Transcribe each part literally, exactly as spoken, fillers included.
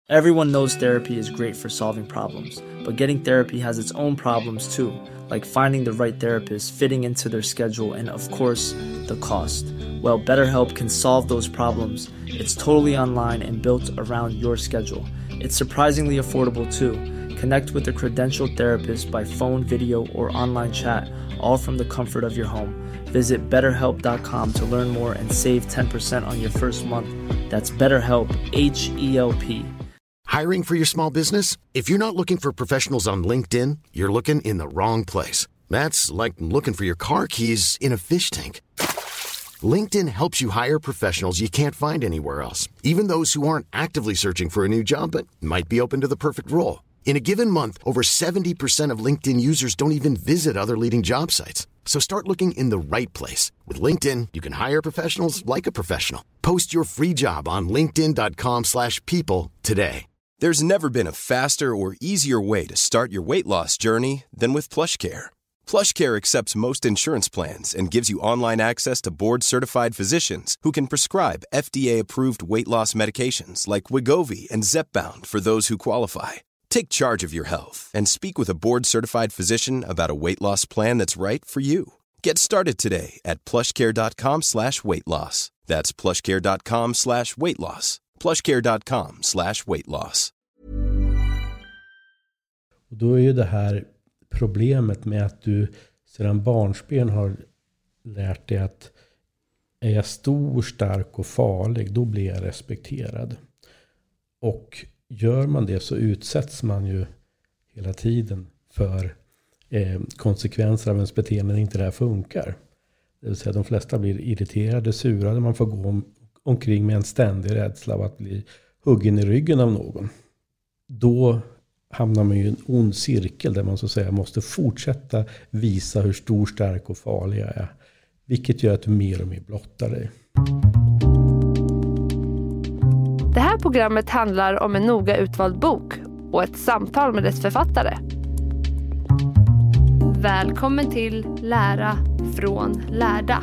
Everyone knows therapy is great for solving problems, but getting therapy has its own problems too, like finding the right therapist, fitting into their schedule, and of course, the cost. Well, BetterHelp can solve those problems. It's totally online and built around your schedule. It's surprisingly affordable too. Connect with a credentialed therapist by phone, video, or online chat, all from the comfort of your home. Visit better help dot com to learn more and save ten percent on your first month. That's BetterHelp, H E L P. Hiring for your small business? If you're not looking for professionals on LinkedIn, you're looking in the wrong place. That's like looking for your car keys in a fish tank. LinkedIn helps you hire professionals you can't find anywhere else, even those who aren't actively searching for a new job but might be open to the perfect role. In a given month, over seventy percent of LinkedIn users don't even visit other leading job sites. So start looking in the right place. With LinkedIn, you can hire professionals like a professional. Post your free job on linkedin dot com slash people today. There's never been a faster or easier way to start your weight loss journey than with PlushCare. PlushCare accepts most insurance plans and gives you online access to board-certified physicians who can prescribe F D A-approved weight loss medications like Wegovy and Zepbound for those who qualify. Take charge of your health and speak with a board-certified physician about a weight loss plan that's right for you. Get started today at plushcare.com slash weight loss. That's plushcare.com slash weight loss. plushcare.com slash weight loss. Och då är ju det här problemet med att du sedan barnsben har lärt dig att är jag stor, stark och farlig, då blir jag respekterad. Och gör man det så utsätts man ju hela tiden för eh, konsekvenser av ens beteende när inte det här funkar. Det vill säga de flesta blir irriterade, surade. Man får gå om, omkring med en ständig rädsla av att bli huggen i ryggen av någon. Då hamnar man ju i en ond cirkel där man så att säga måste fortsätta visa hur stor, stark och farlig jag är. Vilket gör att du mer och mer blottar dig. Det här programmet handlar om en noga utvald bok och ett samtal med dess författare. Välkommen till Lära från lärda.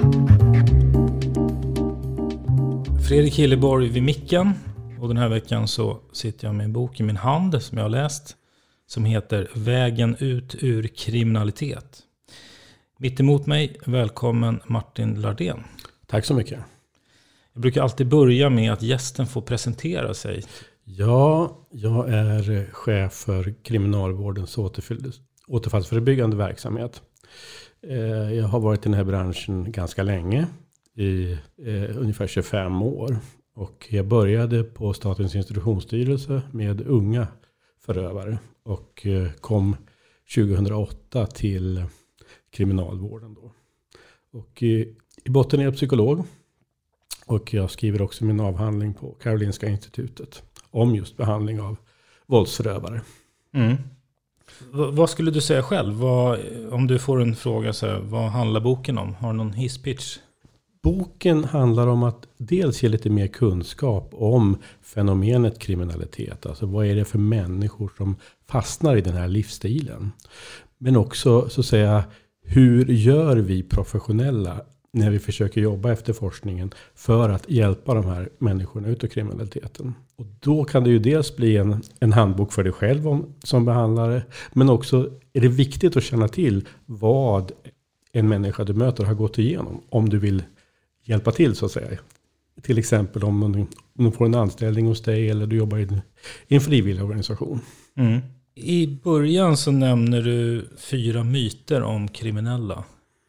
Fredrik Hilleborg vid micken, och den här veckan så sitter jag med en bok i min hand som jag har läst som heter Vägen ut ur kriminalitet. Mitt emot mig, välkommen Martin Lardén. Tack så mycket. Jag brukar alltid börja med att gästen får presentera sig. Ja, jag är chef för kriminalvårdens återfallsförebyggande verksamhet. Jag har varit i den här branschen ganska länge, i eh, ungefär tjugofem år. Och jag började på Statens institutionsstyrelse med unga förövare och eh, kom tjugohundraåtta till kriminalvården då. Och i, i botten är jag psykolog, och jag skriver också min avhandling på Karolinska institutet om just behandling av våldsförövare. Mm. V- vad skulle du säga själv? Vad, om du får en fråga så här, vad handlar boken om? Har du någon hisspitch? Boken handlar om att dels ge lite mer kunskap om fenomenet kriminalitet. Alltså vad är det för människor som fastnar i den här livsstilen. Men också så att säga, hur gör vi professionella när vi försöker jobba efter forskningen för att hjälpa de här människorna ut ur kriminaliteten. Och då kan det ju dels bli en, en handbok för dig själv om, som behandlare. Men också är det viktigt att känna till vad en människa du möter har gått igenom om du vill hjälpa till så att säga. Till exempel om du, om du får en anställning hos dig eller du jobbar i en, i en frivillig organisation. Mm. I början så nämner du fyra myter om kriminella.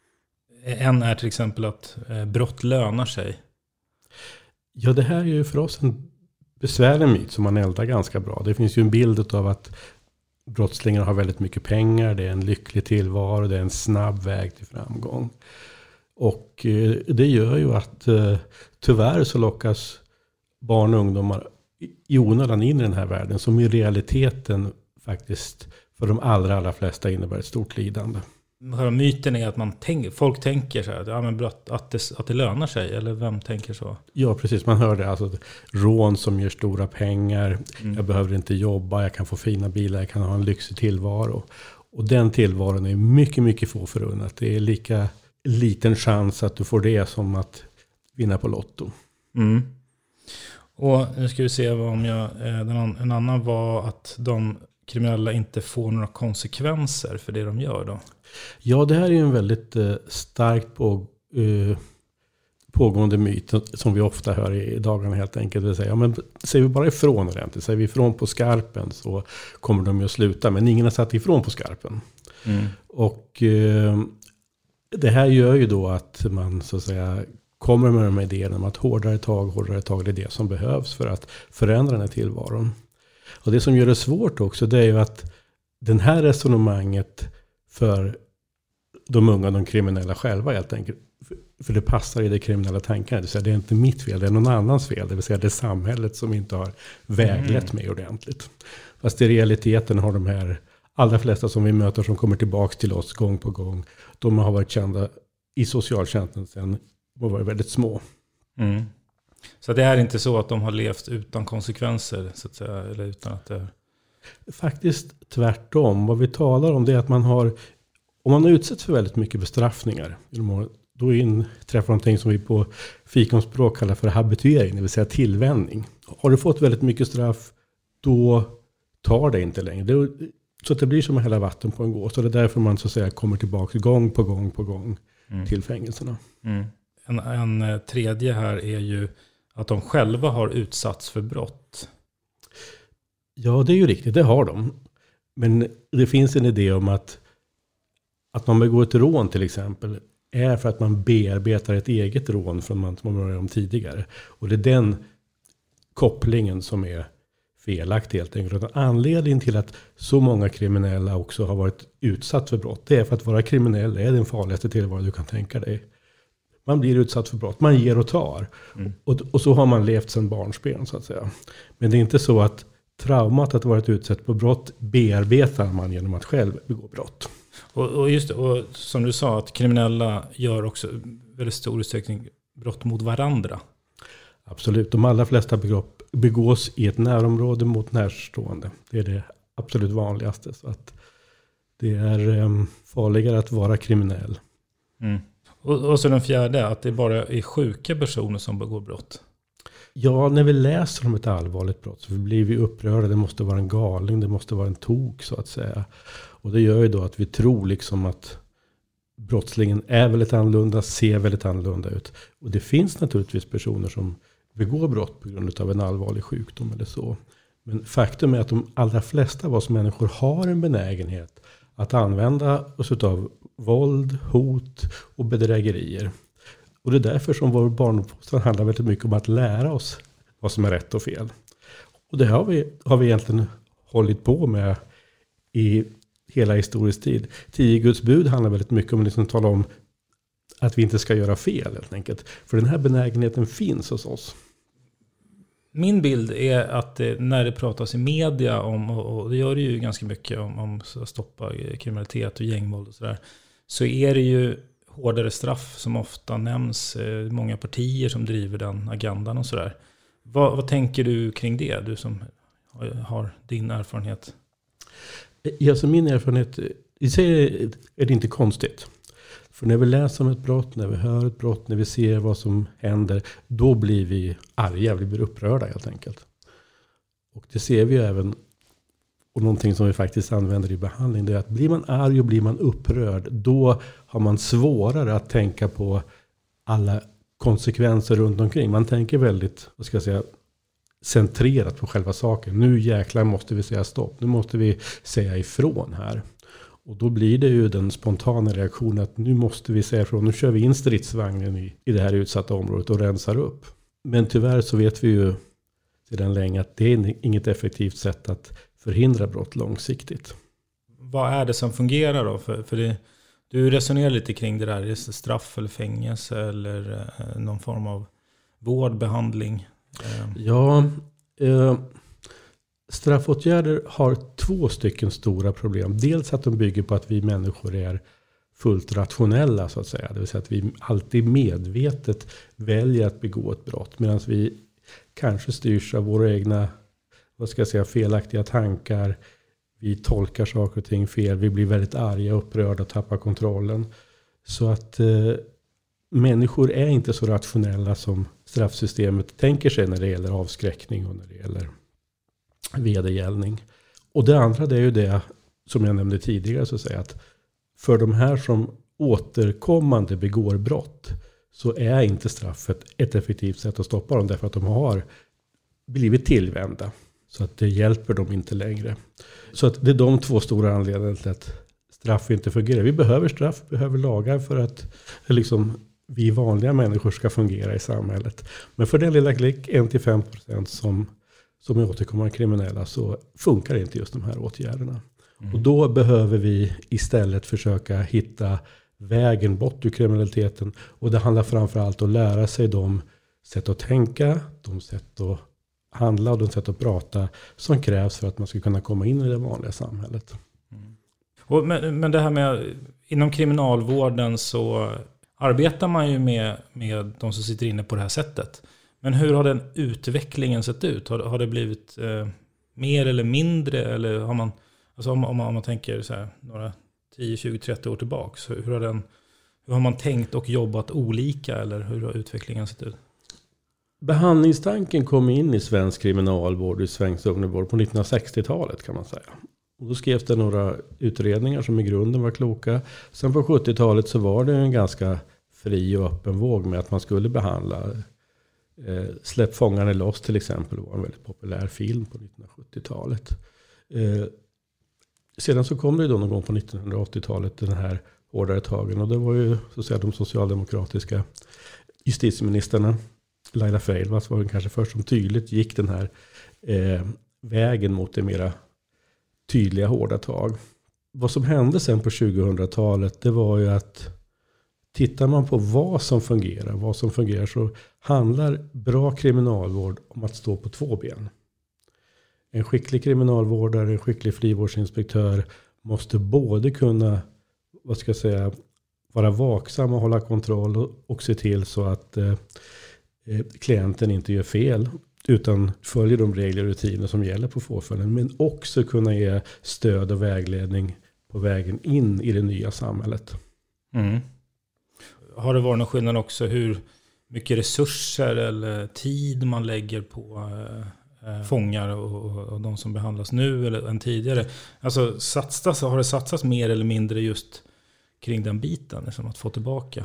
En är till exempel att brott lönar sig. Ja, det här är ju för oss en besvärlig myt som man eldar ganska bra. Det finns ju en bild av att brottslingar har väldigt mycket pengar. Det är en lycklig tillvaro. Det är en snabb väg till framgång. Och eh, det gör ju att eh, tyvärr så lockas barn och ungdomar i onödan in i den här världen som i realiteten faktiskt för de allra, allra flesta innebär ett stort lidande. Myten är att man tänker, folk tänker så här, ja, men brott, att, det, att det lönar sig, eller vem tänker så? Ja, precis. Man hör det. Alltså, rån som ger stora pengar. Mm. Jag behöver inte jobba, jag kan få fina bilar, jag kan ha en lyxig tillvaro. Och den tillvaron är mycket, mycket få förunnat. Det är lika liten chans att du får det som att vinna på Lotto. Mm. Och nu ska vi se om jag, en annan var att de kriminella inte får några konsekvenser för det de gör då. Ja, det här är ju en väldigt eh, starkt på, eh, pågående myt som vi ofta hör i dagarna helt enkelt. Det säger, ja, men säger vi bara ifrån ordentligt, säger vi ifrån på skarpen så kommer de ju att sluta. Men ingen har satt ifrån på skarpen. Mm. Och eh, det här gör ju då att man så att säga kommer med de här idéerna om att hårdare tag, hårdare tag, det är det som behövs för att förändra den här tillvaron. Och det som gör det svårt också, det är ju att den här resonemanget för de unga, de kriminella själva helt enkelt, för det passar i det kriminella tankarna. Det, det är inte mitt fel, det är någon annans fel. Det vill säga det är samhället som inte har väglett mig ordentligt. Fast i realiteten har de här allra flesta som vi möter som kommer tillbaka till oss gång på gång, de har varit kända i socialtjänsten sedan de var väldigt små. Mm. Så det är inte så att de har levt utan konsekvenser så att säga, eller utan att det... Faktiskt tvärtom. Vad vi talar om det är att man har, om man har utsatts för väldigt mycket bestraffningar, då inträffar någonting som vi på fikonspråk kallar för habituering, det vill säga tillvänjning. Har du fått väldigt mycket straff, då tar det inte längre. Det, så att det blir som att hälla vatten på en gås. Så det är därför man så att säga kommer tillbaka gång på gång på gång mm. till fängelserna. Mm. En, en tredje här är ju att de själva har utsatts för brott. Ja, det är ju riktigt. Det har de. Men det finns en idé om att, att man begår ett rån till exempel är för att man bearbetar ett eget rån från man som man var om tidigare. Och det är den kopplingen som är felaktig helt enkelt. Och anledningen till att så många kriminella också har varit utsatt för brott, det är för att vara kriminell är den farligaste tillvaro du kan tänka dig. Man blir utsatt för brott. Man ger och tar. Mm. Och, och så har man levt sedan barnsben så att säga. Men det är inte så att traumat att varit utsatt på brott bearbetar man genom att själv begå brott. Och, och just det, och som du sa att kriminella gör också väldigt stor utsträckning brott mot varandra. Absolut. De allra flesta begås, begås i ett närområde mot närstående. Det är det absolut vanligaste. Så att det är um, farligare att vara kriminell. Mm. Och, och så den fjärde, att det bara är sjuka personer som begår brott. Ja, när vi läser om ett allvarligt brott så blir vi upprörda. Det måste vara en galning, det måste vara en tok så att säga. Och det gör ju då att vi tror liksom att brottslingen är väldigt annorlunda, ser väldigt annorlunda ut. Och det finns naturligtvis personer som begår brott på grund av en allvarlig sjukdom eller så. Men faktum är att de allra flesta av oss människor har en benägenhet att använda oss av våld, hot och bedrägerier. Och det är därför som vår barnuppfostran handlar väldigt mycket om att lära oss vad som är rätt och fel. Och det har vi, har vi egentligen hållit på med i hela historisk tid. Tio Guds bud handlar väldigt mycket om att liksom tala om att vi inte ska göra fel helt enkelt. För den här benägenheten finns hos oss. Min bild är att när det pratas i media om, och det gör det ju ganska mycket om, om att stoppa kriminalitet och gängvåld och sådär, så är det ju hårdare straff som ofta nämns. Många partier som driver den agendan och sådär. Vad, vad tänker du kring det? Du som har din erfarenhet. Ja, så min erfarenhet i sig är det inte konstigt. För när vi läser om ett brott, när vi hör ett brott, när vi ser vad som händer, då blir vi arga, vi blir upprörda helt enkelt. Och det ser vi ju även, och någonting som vi faktiskt använder i behandling, det är att blir man arg och blir man upprörd, då har man svårare att tänka på alla konsekvenser runt omkring. Man tänker väldigt, vad ska jag säga, centrerat på själva saken. Nu jäklar måste vi säga stopp, nu måste vi säga ifrån här. Och då blir det ju den spontana reaktionen att nu måste vi säga ifrån, nu kör vi in stridsvagnen i, i det här utsatta området och rensar upp. Men tyvärr så vet vi ju sedan länge att det är inget effektivt sätt att förhindra brott långsiktigt. Vad är det som fungerar då? För, för det, du resonerar lite kring det där, är det straff eller fängelse eller eh, någon form av vård, behandling? Eh. Ja, eh, straffåtgärder har två stycken stora problem. Dels att de bygger på att vi människor är fullt rationella så att säga. Det vill säga att vi alltid medvetet väljer att begå ett brott. Medan vi kanske styrs av våra egna, vad ska jag säga, felaktiga tankar. Vi tolkar saker och ting fel. Vi blir väldigt arga, upprörda och tappar kontrollen. Så att eh, människor är inte så rationella som straffsystemet tänker sig när det gäller avskräckning och när det gäller vedergällning. Och det andra det är ju det som jag nämnde tidigare, så att säga, att för de här som återkommande begår brott så är inte straffet ett effektivt sätt att stoppa dem, därför att de har blivit tillvända. Så att det hjälper dem inte längre. Så att det är de två stora anledningarna till att straff inte fungerar. Vi behöver straff, vi behöver lagar för att liksom, vi vanliga människor ska fungera i samhället. Men för den lilla klick, en till fem procent som, som är återkommande kriminella, så funkar inte just de här åtgärderna. Mm. Och då behöver vi istället försöka hitta vägen bort ur kriminaliteten. Och det handlar framförallt om att lära sig de sätt att tänka, de sätt att handla och de sätt att prata som krävs för att man ska kunna komma in i det vanliga samhället. Mm. Och men, men det här med, inom kriminalvården så arbetar man ju med, med de som sitter inne på det här sättet. Men hur har den utvecklingen sett ut? Har, har det blivit eh, mer eller mindre? Eller har man, alltså om, om, man, om man tänker så här, några tio, tjugo, trettio år tillbaka. Så hur, har den, hur har man tänkt och jobbat olika? Eller hur har utvecklingen sett ut? Behandlingstanken kom in i svensk kriminalvård och svensk ungdomsvård på nittonhundrasextiotalet kan man säga. Och då skrevs det några utredningar som i grunden var kloka. Sen på sjuttiotalet så var det en ganska fri och öppen våg med att man skulle behandla. Eh, Släpp fångarna loss till exempel var en väldigt populär film på nittonhundrasjuttiotalet. Eh, sedan så kom det då någon gång på nittonhundraåttiotalet den här hårdare tagen. Och det var ju så att säga de socialdemokratiska justitieministrarna. Laila Freivalds var kanske först som tydligt gick den här eh, vägen mot det mera tydliga hårda tag. Vad som hände sen på tjugohundratalet, det var ju att tittar man på vad som fungerar, vad som fungerar så handlar bra kriminalvård om att stå på två ben. En skicklig kriminalvårdare, en skicklig frivårdsinspektör måste både kunna, vad ska jag säga, vara vaksam och hålla kontroll och, och se till så att eh, klienten inte gör fel utan följer de regler och rutiner som gäller på påföljden, men också kunna ge stöd och vägledning på vägen in i det nya samhället. Mm. Har det varit någon skillnad också hur mycket resurser eller tid man lägger på äh, fångar och, och de som behandlas nu eller än tidigare? Alltså satsas, har det satsats mer eller mindre just kring den biten, liksom att få tillbaka?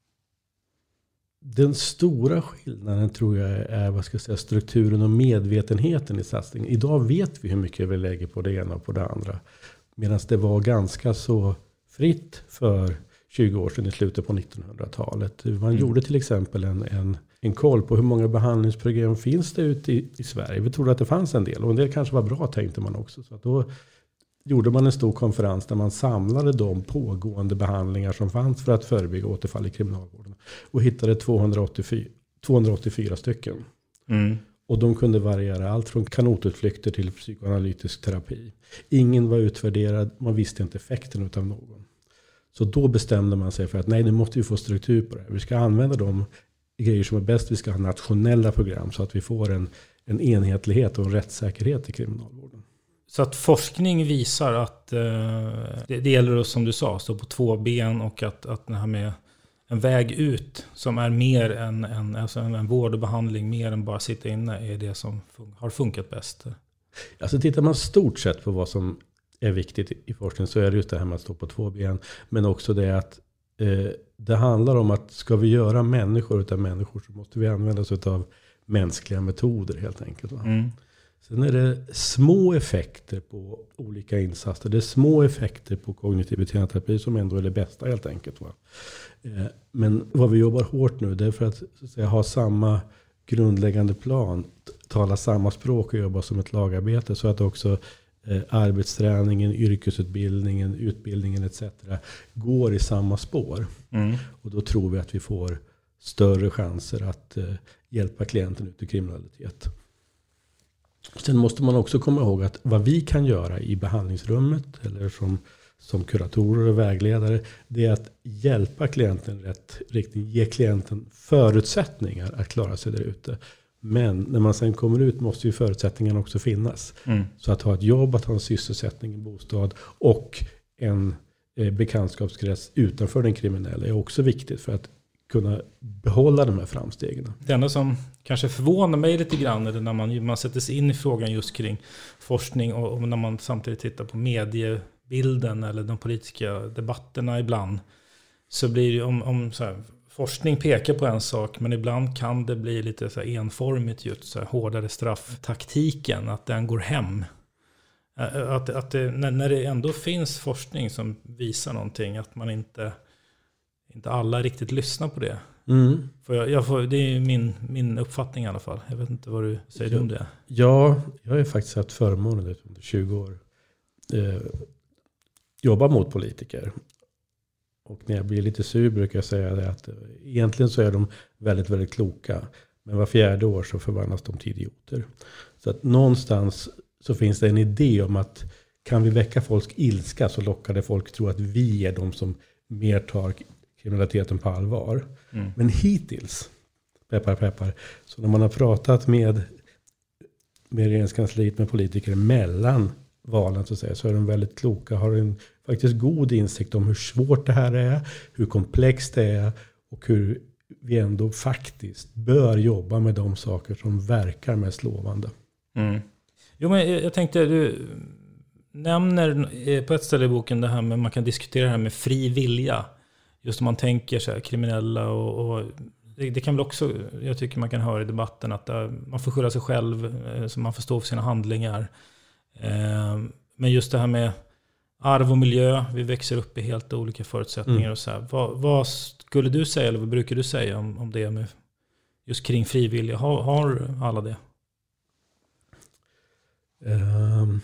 Den stora skillnaden tror jag är vad ska jag säga, strukturen och medvetenheten i satsningen. Idag vet vi hur mycket vi lägger på det ena och på det andra. Medan det var ganska så fritt för tjugo år sedan i slutet på nittonhundratalet. Man mm. gjorde till exempel en, en, en koll på hur många behandlingsprogram finns det ute i, i Sverige. Vi trodde att det fanns en del och en del kanske var bra, tänkte man också. Så att då gjorde man en stor konferens där man samlade de pågående behandlingar som fanns för att förebygga återfall i kriminalvården. Och hittade tvåhundraåttiofyra, tvåhundraåttiofyra stycken. Mm. Och de kunde variera allt från kanotutflykter till psykoanalytisk terapi. Ingen var utvärderad, man visste inte effekten av någon. Så då bestämde man sig för att nej, nu måste vi få struktur på det här. Vi ska använda de grejer som är bäst. Vi ska ha nationella program så att vi får en, en enhetlighet och en rättssäkerhet i kriminalvården. Så att forskning visar att eh, det, det gäller, som du sa, stå på två ben och att, att det här med en väg ut som är mer än, än alltså en, en vård och behandling, mer än bara sitta inne, är det som fun- har funkat bäst. Alltså tittar man stort sett på vad som är viktigt i forskning så är det just det här med att stå på två ben. Men också det att eh, det handlar om att ska vi göra människor utav människor så måste vi använda oss av mänskliga metoder helt enkelt. Va? Mm. Sen är det små effekter på olika insatser. Det är små effekter på kognitiv beteendeterapi som ändå är det bästa helt enkelt. Va? Eh, men vad vi jobbar hårt nu det är för att, så att säga, ha samma grundläggande plan. Tala samma språk och jobba som ett lagarbete så att också eh, arbetsträningen, yrkesutbildningen, utbildningen et cetera går i samma spår. Mm. Och då tror vi att vi får större chanser att eh, hjälpa klienten ut ur kriminalitet. Sen måste man också komma ihåg att vad vi kan göra i behandlingsrummet eller som, som kuratorer och vägledare, det är att hjälpa klienten rätt riktning, ge klienten förutsättningar att klara sig där ute. Men när man sen kommer ut måste ju förutsättningarna också finnas. Mm. Så att ha ett jobb, att ha en sysselsättning, en bostad och en eh, bekantskapskrets utanför den kriminella är också viktigt för att kunna behålla de här framstegen. Det enda som kanske förvånar mig lite grann är när man, man sätter sig in i frågan just kring forskning och, och när man samtidigt tittar på mediebilden eller de politiska debatterna ibland, så blir det om, om så här, forskning pekar på en sak, men ibland kan det bli lite så här enformigt, just så här, hårdare strafftaktiken, att den går hem. Att, att det, när, när det ändå finns forskning som visar någonting, att man inte, inte alla riktigt lyssnar på det. Mm. För jag, jag får, det är min, min uppfattning i alla fall. Jag vet inte vad du säger ja, om det. Ja, jag har ju faktiskt haft förmånen under tjugo år eh, jobba mot politiker. Och när jag blir lite sur brukar jag säga det att egentligen så är de väldigt, väldigt kloka. Men var fjärde år så förvandlas de till idioter. Så att någonstans så finns det en idé om att kan vi väcka folks ilska så lockar det folk tro att vi är de som mer tar kriminaliteten på allvar. Mm. Men hittills, peppar peppar, så när man har pratat med, med regeringskansliet, med politiker mellan valen så, säga, så är de väldigt kloka, har en faktiskt god insikt om hur svårt det här är, hur komplext det är och hur vi ändå faktiskt bör jobba med de saker som verkar mest lovande. Mm. Jo, men jag tänkte, du nämner på ett ställe i boken det här med, man kan diskutera det här med fri vilja. Just om man tänker så här, kriminella och, och det, det kan väl också, jag tycker man kan höra i debatten att där, man får skylla sig själv, så man får stå för sina handlingar. Eh, men just det här med arv och miljö, vi växer upp i helt olika förutsättningar mm. och så här. Vad, vad skulle du säga, eller vad brukar du säga om, om det med just kring frivilliga? Har, har alla det? Um,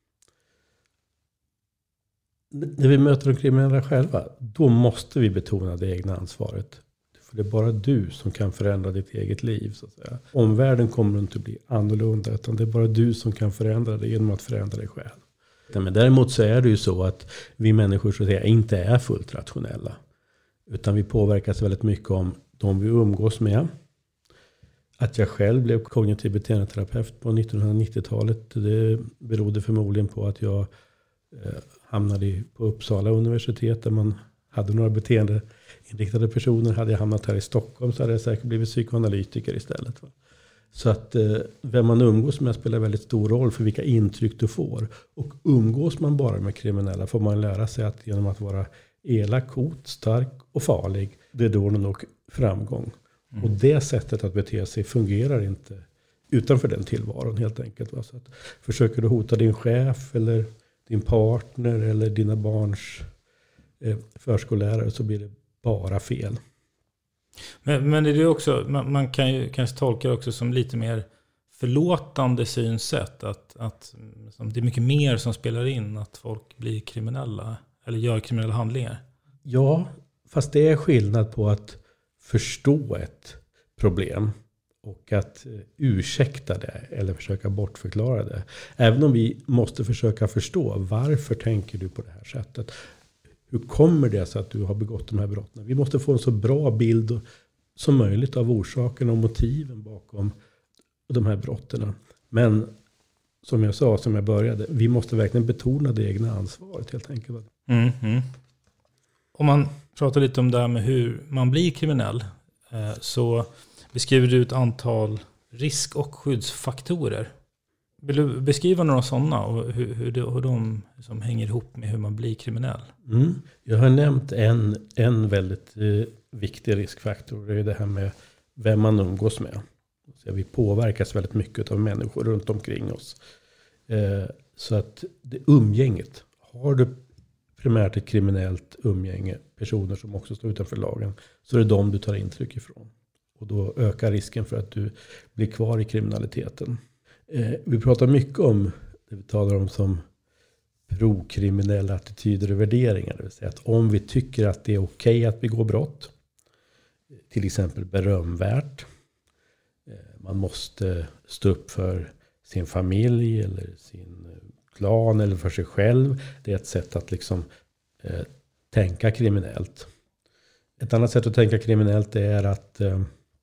när vi möter de kriminella själva, då måste vi betona det egna ansvaret. För det är bara du som kan förändra ditt eget liv. Så att säga. Omvärlden kommer inte att bli annorlunda, utan det är bara du som kan förändra det genom att förändra dig själv. Men däremot så är det ju så att vi människor så att säga inte är fullt rationella. Utan vi påverkas väldigt mycket om de vi umgås med. Att jag själv blev kognitiv beteendeterapeut på nittonhundranittiotalet, det berodde förmodligen på att jag eh, hamnade på Uppsala universitet där man hade några beteendeinriktade personer. Hade jag hamnat här i Stockholm så hade jag säkert blivit psykoanalytiker istället. Va? Så att eh, vem man umgås med spelar väldigt stor roll för vilka intryck du får. Och umgås man bara med kriminella får man lära sig att genom att vara elak, hot, stark och farlig, det är då nog framgång. Mm. Och det sättet att bete sig fungerar inte utanför den tillvaron helt enkelt. Va? Så att försöker du hota din chef eller din partner eller dina barns eh, förskollärare så blir det bara fel. Men, men det är ju också, man, man kan ju kanske tolka det också som lite mer förlåtande synsätt. Att, att det är mycket mer som spelar in att folk blir kriminella eller gör kriminella handlingar. Ja, fast det är skillnad på att förstå ett problem och att ursäkta det eller försöka bortförklara det. Även om vi måste försöka förstå varför tänker du på det här sättet. Hur kommer det sig att du har begått de här brotten? Vi måste få en så bra bild som möjligt av orsaken och motiven bakom de här brotten. Men som jag sa, som jag började, vi måste verkligen betona det egna ansvaret helt enkelt. Mm, mm. Om man pratar lite om det här med hur man blir kriminell, så beskriver du ett antal risk- och skyddsfaktorer. Vill du beskriva några sådana och hur, hur, de, hur de liksom hänger ihop med hur man blir kriminell? Mm. Jag har nämnt en, en väldigt eh, viktig riskfaktor. Det är det här med vem man umgås med. Så vi påverkas väldigt mycket av människor runt omkring oss. Eh, så att det umgänget. Har du primärt ett kriminellt umgänge, personer som också står utanför lagen, så är det de du tar intryck ifrån. Och då ökar risken för att du blir kvar i kriminaliteten. Eh, vi pratar mycket om det vi talar om som prokriminella attityder och värderingar. Det vill säga att om vi tycker att det är okej att begå brott, till exempel berömvärt, eh, man måste stå upp för sin familj eller sin klan eller för sig själv. Det är ett sätt att liksom eh, tänka kriminellt. Ett annat sätt att tänka kriminellt är att eh,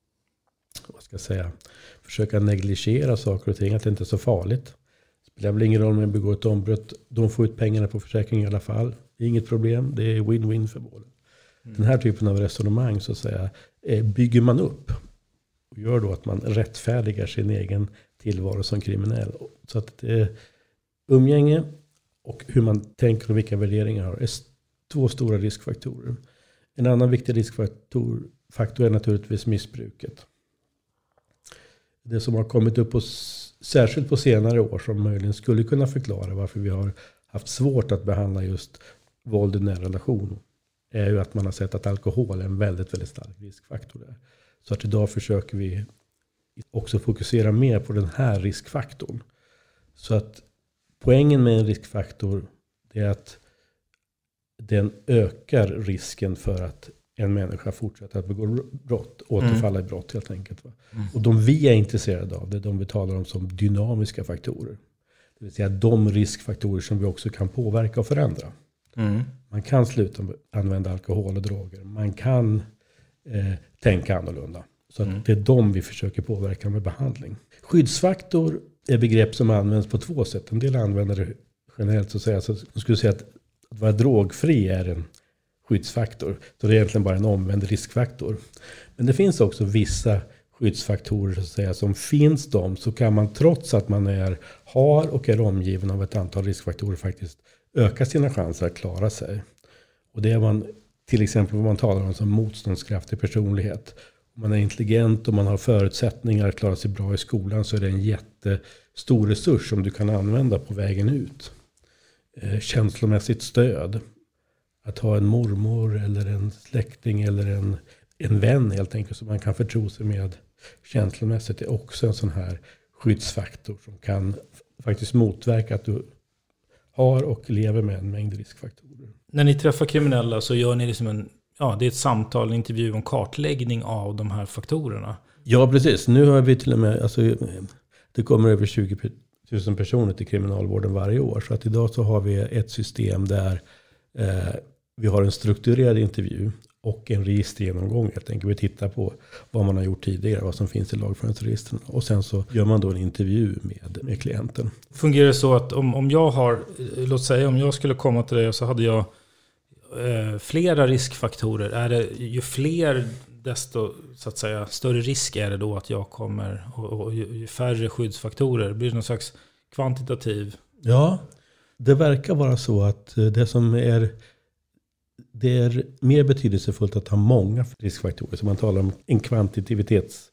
vad ska jag säga, försöka negligera saker och ting, att det inte är så farligt. Det spelar väl ingen roll om man begår ett ombrott. De får ut pengarna på försäkring i alla fall. Det är inget problem. Det är win-win för båda. Den här typen av resonemang så att säga bygger man upp och gör då att man rättfärdigar sin egen tillvaro som kriminell. Så att eh, umgänge och hur man tänker och vilka värderingar har är två stora riskfaktorer. En annan viktig riskfaktor faktor är naturligtvis missbruket. Det som har kommit upp på, särskilt på senare år som möjligen skulle kunna förklara varför vi har haft svårt att behandla just våld i nära relation är ju att man har sett att alkohol är en väldigt, väldigt stark riskfaktor där. Så att idag försöker vi också fokusera mer på den här riskfaktorn. Så att poängen med en riskfaktor är att den ökar risken för att en människa fortsätter att begå brott, återfalla mm. i brott helt enkelt. Va? Mm. Och de vi är intresserade av, det är de vi talar om som dynamiska faktorer. Det vill säga de riskfaktorer som vi också kan påverka och förändra. Mm. Man kan sluta använda alkohol och droger. Man kan eh, tänka annorlunda. Så att mm. det är de vi försöker påverka med behandling. Skyddsfaktor är begrepp som används på två sätt. En del använder det generellt så att säga. Så jag skulle säga att, att vara drogfri är en skyddsfaktor. Så det är egentligen bara en omvänd riskfaktor. Men det finns också vissa skyddsfaktorer så att säga, som finns de så kan man trots att man är, har och är omgiven av ett antal riskfaktorer faktiskt öka sina chanser att klara sig. Och det är man till exempel vad man talar om som motståndskraftig personlighet. Om man är intelligent och man har förutsättningar att klara sig bra i skolan så är det en jättestor resurs som du kan använda på vägen ut. Eh, känslomässigt stöd. Att ha en mormor eller en släkting eller en, en vän helt enkelt som man kan förtro sig med känslomässigt är också en sån här skyddsfaktor som kan faktiskt motverka att du har och lever med en mängd riskfaktorer. När ni träffar kriminella så gör ni liksom en, ja, det är ett samtal, en intervju och en kartläggning av de här faktorerna. Ja, precis. Nu har vi till och med, alltså, det kommer över tjugo tusen personer till kriminalvården varje år. Så att idag så har vi ett system där eh, vi har en strukturerad intervju och en registergenomgång. Jag tänker vi tittar på vad man har gjort tidigare, vad som finns i lagföringsregistren. Och sen så gör man då en intervju med, med klienten. Fungerar det så att om, om jag har, låt säga om jag skulle komma till dig och så hade jag eh, flera riskfaktorer. Är det ju fler desto så att säga större risk är det då att jag kommer och, och ju, ju färre skyddsfaktorer. Blir det någon slags kvantitativ? Ja, det verkar vara så att det som är det är mer betydelsefullt att ha många riskfaktorer. Så man talar om en kvantitivitets,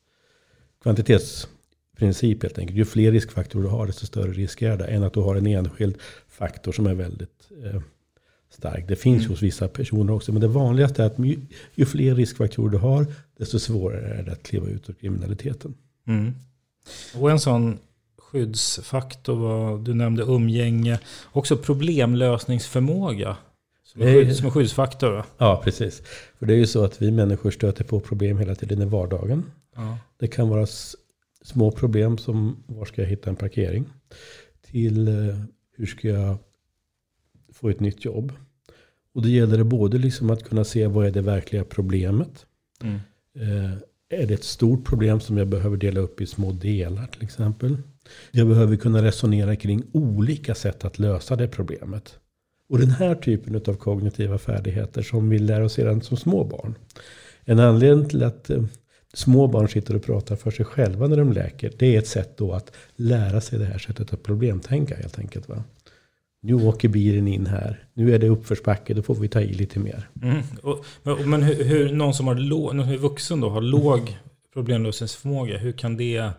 kvantitetsprincip helt enkelt. Ju fler riskfaktorer du har, desto större risk är det. Än att du har en enskild faktor som är väldigt eh, stark. Det finns mm. hos vissa personer också. Men det vanligaste är att ju, ju fler riskfaktorer du har, desto svårare är det att kliva ut ur kriminaliteten. Mm. Och en sån skyddsfaktor var, du nämnde umgänge. Också problemlösningsförmåga. Som en, som en skyddsfaktor då? Ja, precis. För det är ju så att vi människor stöter på problem hela tiden i vardagen. Ja. Det kan vara s- små problem som var ska jag hitta en parkering? Till eh, hur ska jag få ett nytt jobb? Och det gäller det både liksom att kunna se vad är det verkliga problemet. Mm. Eh, är det ett stort problem som jag behöver dela upp i små delar till exempel? Jag behöver kunna resonera kring olika sätt att lösa det problemet. Och den här typen av kognitiva färdigheter som vi lär oss redan som små barn. En anledning till att eh, små barn sitter och pratar för sig själva när de läker. Det är ett sätt då att lära sig det här sättet att problemtänka helt enkelt. Va? Nu åker bilen in här. Nu är det uppförsbacke. Då får vi ta i lite mer. Mm. Och, men men hur, hur någon som har låg, någon som är vuxen då har låg problemlösningsförmåga. Hur kan det eh,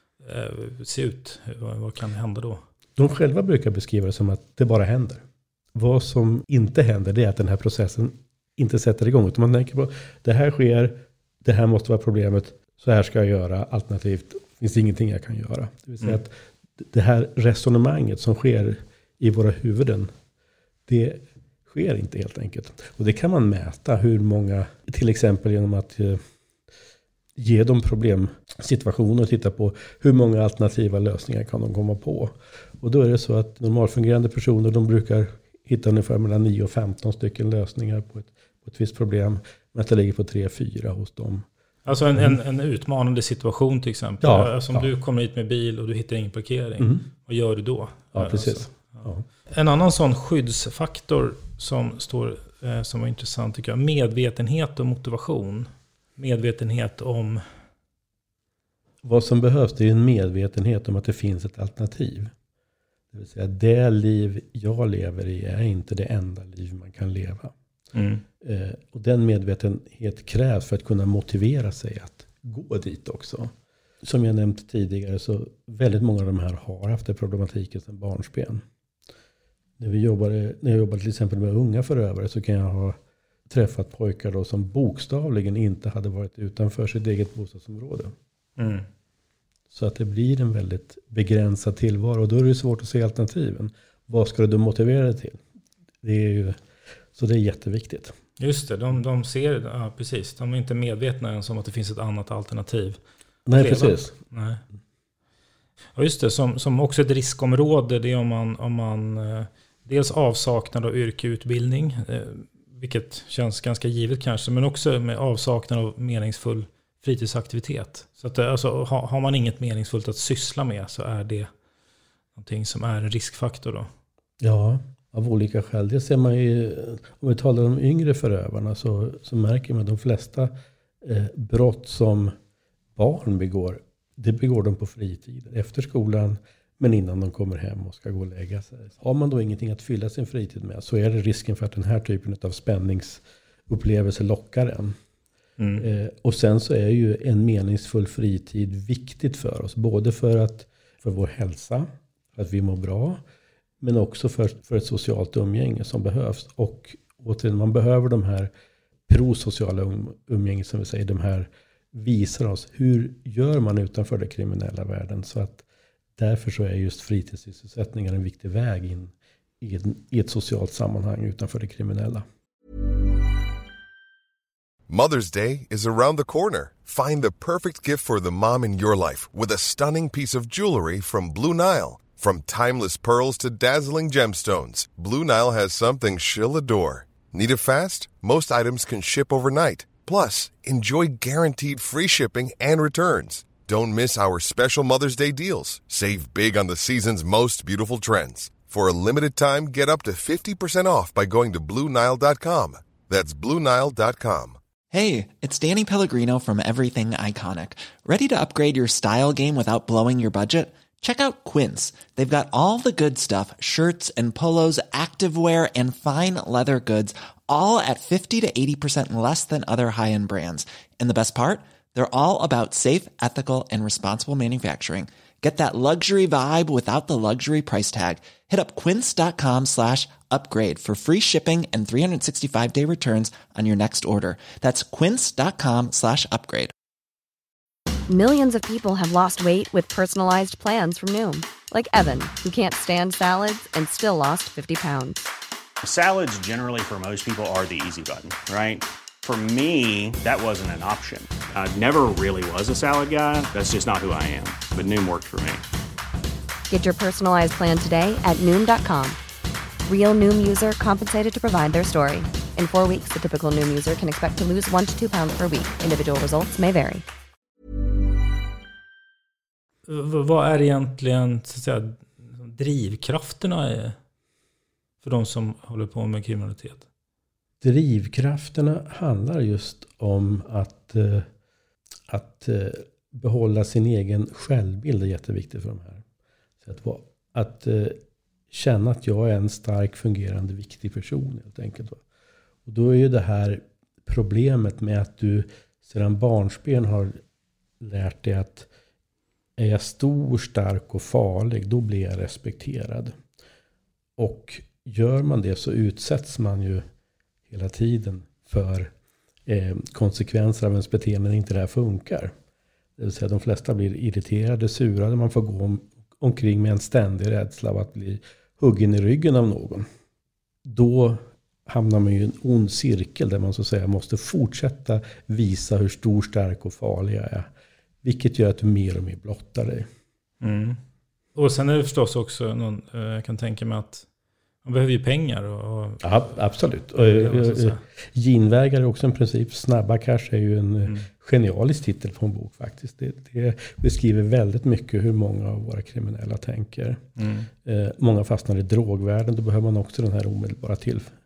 se ut? Vad, vad kan hända då? De själva brukar beskriva det som att det bara händer. Vad som inte händer det är att den här processen inte sätter igång. Utan man tänker på det här sker, det här måste vara problemet, så här ska jag göra, alternativt finns det ingenting jag kan göra. Det vill säga mm. att det här resonemanget som sker i våra huvuden, det sker inte helt enkelt. Och det kan man mäta hur många, till exempel genom att eh, ge dem problemsituationer och titta på hur många alternativa lösningar kan de komma på. Och då är det så att normalfungerande personer, de brukar hitta ungefär mellan nio och femton stycken lösningar på ett, på ett visst problem. Men att det ligger på tre fyra hos dem. Alltså en, en, en utmanande situation till exempel. Ja, alltså om ja. du kommer hit med bil och du hittar ingen parkering. Mm. Vad gör du då? Ja, precis. Alltså, ja. Ja. En annan sån skyddsfaktor som står eh, som var intressant tycker jag. Medvetenhet och motivation. Medvetenhet om... Vad som behövs är en medvetenhet om att det finns ett alternativ. Det vill säga det liv jag lever i är inte det enda liv man kan leva. Mm. Eh, och den medvetenhet krävs för att kunna motivera sig att gå dit också. Som jag nämnt tidigare så väldigt många av de här har haft det problematiken sedan barnsben. När, vi jobbade, när jag jobbade till exempel med unga förövare så kan jag ha träffat pojkar då som bokstavligen inte hade varit utanför sitt eget bostadsområde. Mm. Så att det blir en väldigt begränsad tillvaro. Och då är det svårt att se alternativen. Vad ska du motivera dig till? Det är ju, så det är jätteviktigt. Just det, de, de ser, ja precis. De är inte medvetna ens om att det finns ett annat alternativ. Nej, precis. Nej. Ja, just det, som, som också ett riskområde, det är om man, om man eh, dels avsaknad av yrkeutbildning, eh, vilket känns ganska givet kanske, men också med avsaknad av meningsfull fritidsaktivitet. Så att, alltså, har, har man inget meningsfullt att syssla med så är det någonting som är en riskfaktor då. Ja, av olika skäl. Det ser man ju, om vi talar om yngre förövarna så, så märker man att de flesta eh, brott som barn begår, det begår de på fritid. Efter skolan, men innan de kommer hem och ska gå och lägga sig. Har man då ingenting att fylla sin fritid med så är det risken för att den här typen av spänningsupplevelse lockar en. Mm. Eh, och sen så är ju en meningsfull fritid viktigt för oss. Både för, att, för vår hälsa, för att vi mår bra. Men också för, för ett socialt umgänge som behövs. Och återigen, man behöver de här prosociala um, umgänge som vi säger. De här visar oss hur gör man utanför den kriminella världen. Så att därför så är just fritidssysselsättningar en viktig väg in i ett, i ett socialt sammanhang utanför det kriminella. Mother's Day is around the corner. Find the perfect gift for the mom in your life with a stunning piece of jewelry from Blue Nile. From timeless pearls to dazzling gemstones, Blue Nile has something she'll adore. Need it fast? Most items can ship overnight. Plus, enjoy guaranteed free shipping and returns. Don't miss our special Mother's Day deals. Save big on the season's most beautiful trends. For a limited time, get up to fifty percent off by going to Blue Nile dot com. That's Blue Nile dot com. Hey, it's Danny Pellegrino from Everything Iconic. Ready to upgrade your style game without blowing your budget? Check out Quince. They've got all the good stuff, shirts and polos, activewear, and fine leather goods, all at fifty to eighty percent less than other high-end brands. And the best part? They're all about safe, ethical, and responsible manufacturing. Get that luxury vibe without the luxury price tag. Hit up quince.com slash upgrade for free shipping and three sixty-five day returns on your next order. That's quince.com slash upgrade. Millions of people have lost weight with personalized plans from Noom. Like Evan, who can't stand salads and still lost fifty pounds. Salads generally for most people are the easy button, right? For me, that wasn't an option. I never really was a salad guy. That's just not who I am. But Noom worked for me. Get your personalized plan today at Noom dot com. Real Noom user compensated to provide their story. In four weeks, the typical Noom user can expect to lose one to two pounds per week. Individual results may vary. Vad är egentligen så att säga, drivkrafterna för de som håller på med kriminalitet? Drivkrafterna handlar just om att, att behålla sin egen självbild är jätteviktigt för de här. Så att, att känna att jag är en stark, fungerande, viktig person helt enkelt. Och då är ju det här problemet med att du sedan barnsben har lärt dig att är jag stor, stark och farlig, då blir jag respekterad. Och gör man det så utsätts man ju hela tiden för eh, konsekvenser av ens beteende när inte det här funkar. Det vill säga de flesta blir irriterade, surade. Man får gå om, omkring med en ständig rädsla av att bli huggen i ryggen av någon. Då hamnar man ju i en ond cirkel där man så att säga måste fortsätta visa hur stor, stark och farlig jag är. Vilket gör att du mer och mer blottar dig. Mm. Och sen är det förstås också, någon, jag kan tänka mig att man behöver ju pengar. Och, och ja, absolut. Och, genvägar är också en princip. Snabba cash är ju en mm. genialisk titel på en bok faktiskt. Det, det beskriver väldigt mycket hur många av våra kriminella tänker. Mm. Eh, många fastnar i drogvärlden. Då behöver man också den här omedelbara till,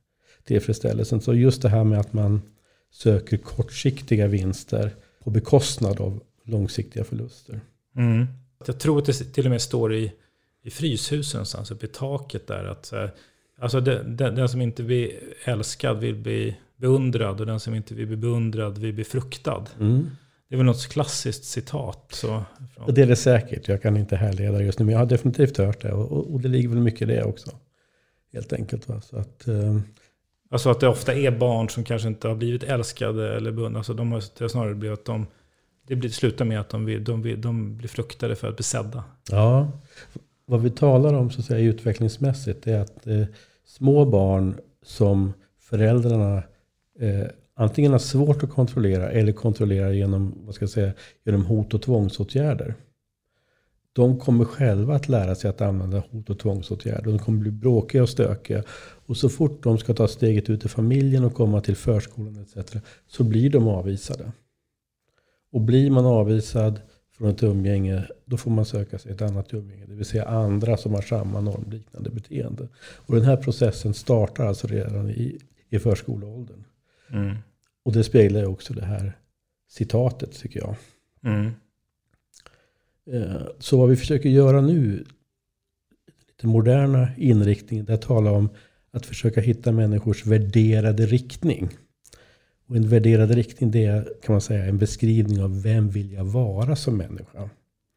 tillfredsställelsen. Så just det här med att man söker kortsiktiga vinster på bekostnad av långsiktiga förluster. Mm. Jag tror att det till och med står i, i Fryshusen, alltså uppe i taket där, att alltså den, den som inte blir älskad vill bli beundrad, och den som inte vill bli beundrad vill bli fruktad. Mm. Det är väl något klassiskt citat. Så, från... Det är det säkert. Jag kan inte härleda just nu, men jag har definitivt hört det. Och, och det ligger väl mycket i det också. Helt enkelt. Va? Så att, um... Alltså att det ofta är barn som kanske inte har blivit älskade eller beundrade. Alltså de har, det har snarare blivit att de... Det blir, slutar med att de, vill, de, vill, de blir fruktade för att bli sedda. Ja, vad vi talar om så att säga utvecklingsmässigt är att eh, små barn som föräldrarna eh, antingen har svårt att kontrollera eller kontrollera genom, vad ska jag säga, genom hot- och tvångsåtgärder. De kommer själva att lära sig att använda hot- och tvångsåtgärder. De kommer bli bråkiga och stökiga. Och så fort de ska ta steget ut i familjen och komma till förskolan et cetera så blir de avvisade. Och blir man avvisad från ett umgänge, då får man söka sig ett annat umgänge. Det vill säga andra som har samma normliknande beteende. Och den här processen startar alltså redan i, i förskoleåldern. Mm. Och det speglar ju också det här citatet, tycker jag. Mm. Så vad vi försöker göra nu, lite moderna inriktning, det talar om att försöka hitta människors värderade riktning. Och en värderad riktning, det är, kan man säga, en beskrivning av vem vill jag vara som människa.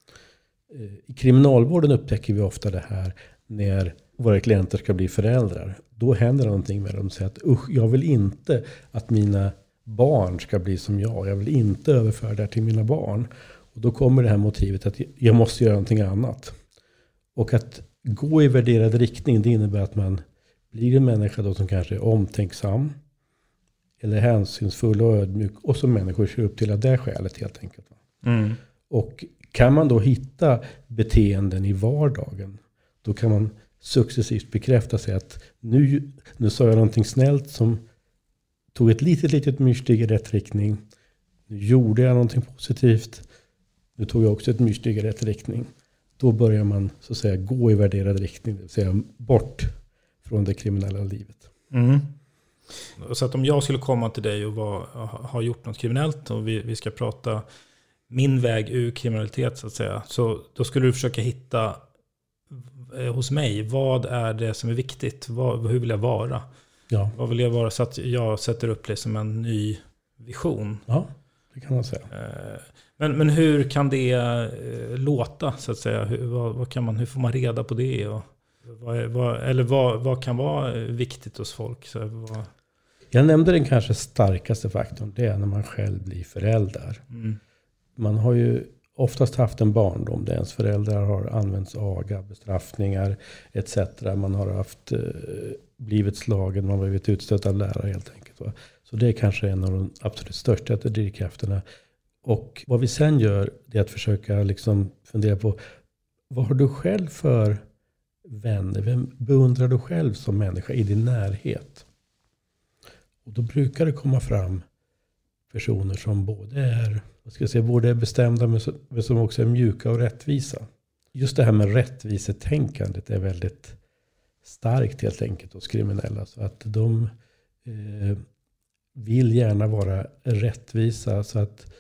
I kriminalvården upptäcker vi ofta det här när våra klienter ska bli föräldrar. Då händer någonting med dem och säger att usch, jag vill inte att mina barn ska bli som jag. Jag vill inte överföra det till mina barn. Och då kommer det här motivet att jag måste göra någonting annat. Och att gå i värderad riktning, det innebär att man blir en människa då som kanske är omtänksam eller hänsynsfull och ödmjuk, och som människor ser upp till av det skälet helt enkelt. Mm. Och kan man då hitta beteenden i vardagen, då kan man successivt bekräfta sig att nu, nu sa jag någonting snällt som tog ett litet, litet myrsteg i rätt riktning. Nu gjorde jag någonting positivt. Nu tog jag också ett myrsteg i rätt riktning. Då börjar man så att säga gå i värderad riktning, det vill säga bort från det kriminella livet. Mm. Så att om jag skulle komma till dig och var, ha gjort något kriminellt och vi, vi ska prata min väg ur kriminalitet så att säga, så då skulle du försöka hitta eh, hos mig, vad är det som är viktigt? Vad, hur vill jag vara? Ja. Vad vill jag vara, så att jag sätter upp det som en ny vision? Ja, det kan man säga. Eh, men, men hur kan det eh, låta så att säga? Hur, vad, vad kan man, hur får man reda på det? Och, vad, är, vad, eller vad, vad kan vara viktigt hos folk? Så, vad... Jag nämnde den kanske starkaste faktorn, det är när man själv blir förälder. Mm. Man har ju oftast haft en barndom där ens föräldrar har använt aga, bestraffningar et cetera. Man har haft eh, blivit slagen, man har blivit utstött av lärare helt enkelt. Va? Så det är kanske en av de absolut största drivkrafterna. Och vad vi sen gör, det är att försöka liksom fundera på, vad har du själv för vänner? Vem beundrar du själv som människa i din närhet? Och då brukar det komma fram personer som både är, vad ska jag säga, både är bestämda men som också är mjuka och rättvisa. Just det här med rättvisetänkandet är väldigt starkt helt enkelt hos kriminella. Så att de eh, vill gärna vara rättvisa. Så att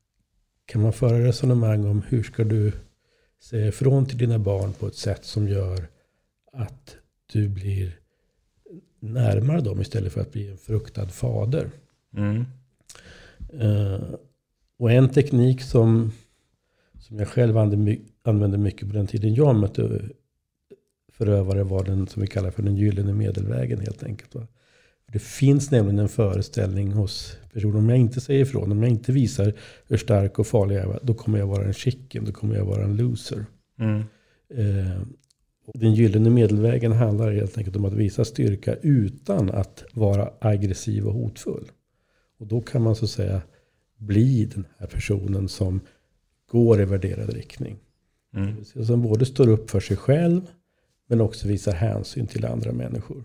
kan man föra resonemang om hur ska du säga ifrån till dina barn på ett sätt som gör att du blir närmare dem istället för att bli en fruktad fader. Mm. Uh, och en teknik som, som jag själv använde mycket på den tiden jag mötte förövare var den som vi kallar för den gyllene medelvägen helt enkelt. Va? Det finns nämligen en föreställning hos personer, om jag inte säger ifrån, om jag inte visar hur stark och farlig jag är, då kommer jag vara en chicken, då kommer jag vara en loser. Mm. Uh, Den gyllene medelvägen handlar helt enkelt om att visa styrka utan att vara aggressiv och hotfull. Och då kan man så att säga bli den här personen som går i värderad riktning. Mm. Som både står upp för sig själv men också visar hänsyn till andra människor.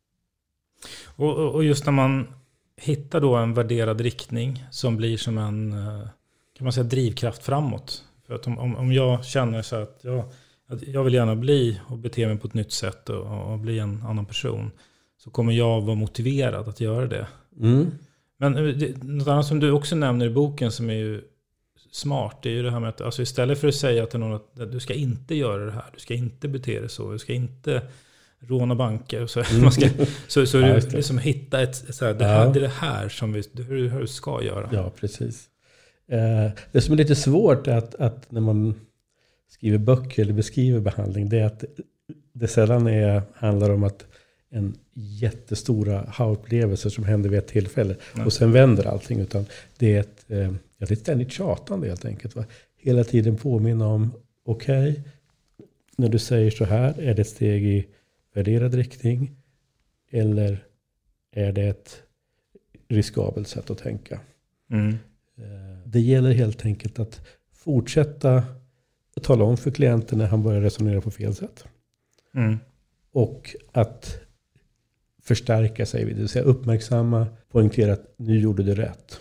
Och, och just när man hittar då en värderad riktning som blir som en, kan man säga, drivkraft framåt. För att om, om, om jag känner så att jag... Jag vill gärna bli och bete mig på ett nytt sätt och, och bli en annan person. så kommer jag vara motiverad att göra det. Mm. Men det, något annat som du också nämner i boken som är ju smart, det är ju det här med att alltså istället för att säga till någon att du ska inte göra det här, du ska inte bete dig så, du ska inte råna banker. Så, mm. man ska, så, så ja, du liksom hitta ett, så här, det, här, ja. det är det här som vi, hur, hur du ska göra. Ja, precis. Eh, det som är lite svårt är att, att när man skriver böcker eller beskriver behandling, det är att det sällan är, handlar om att en jättestora ha-upplevelser som händer vid ett tillfälle ja. och sen vänder allting, utan det är ett, eh, ja, det är ett ständigt tjatande helt enkelt. Va? Hela tiden påminna om, okej, okay, när du säger så här, är det ett steg i värderad riktning eller är det ett riskabelt sätt att tänka? Mm. Det gäller helt enkelt att fortsätta att tala om för klienten när han börjar resonera på fel sätt. Mm. Och att förstärka sig, det vill säga uppmärksamma, poängtera att nu gjorde du rätt.